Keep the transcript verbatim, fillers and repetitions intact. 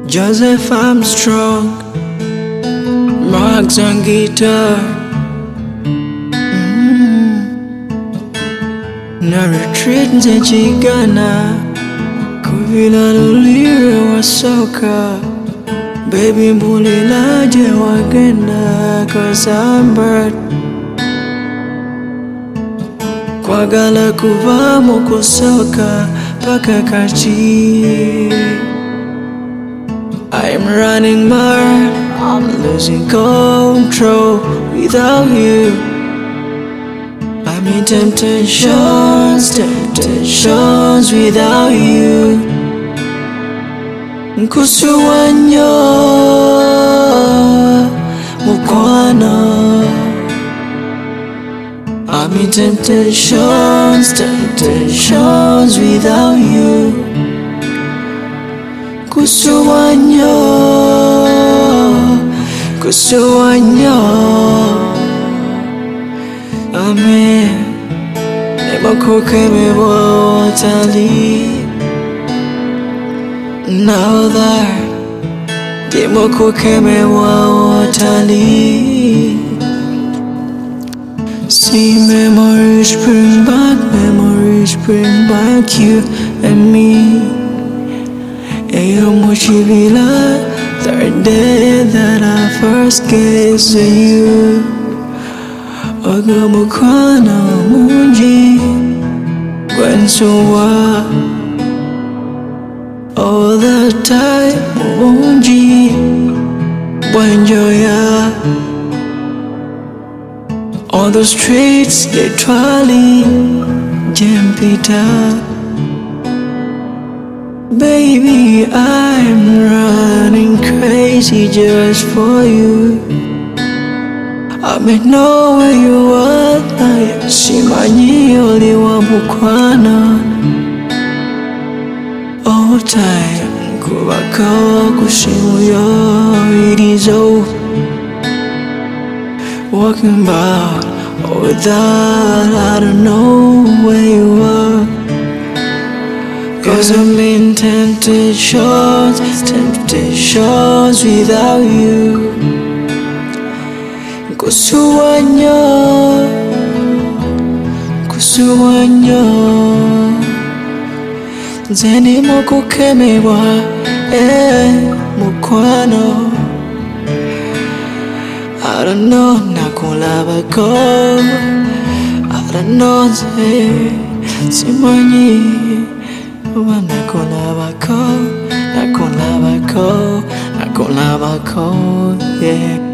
Joseph Armstrong, Marks on guitar. Mm. Na retreat nze chigana kuvila lulire wa soka. Baby mbulilaje wagenda cause I'm bird. Kwagala kuva mu kusoka paka kachi. I'm running mad, I'm losing control without you. I'm in temptations, temptations without you. Nkusuwanyo mukwano. I'm in temptations, temptations without you. Kusuwanyo, kusuwanyo. Amen. Nebakoke mewa watali. Now that Demokoke mewa watali. See memories bring back, memories bring back you and me. Ayo mochivila, third day that I first gazed at you. Ogo mukwana munji, gwensowa. All the time munji, bwenjoya. On the streets they trolley, jempita. Baby, I'm running crazy just for you. I may know where you are, I see my only one mukwana. All time, kubako kushimu yo, it is over. Walking about, or without, I don't know where you are. Cause I'm in temptations, temptations without you. Kusuwanyo, kusuwanyo. Nzeni mokukemewa, eh, mukwano. I don't know, nakulabako. I don't know, nze, simanyi. Nakulabako, nakulabako, nakulabako, yeah.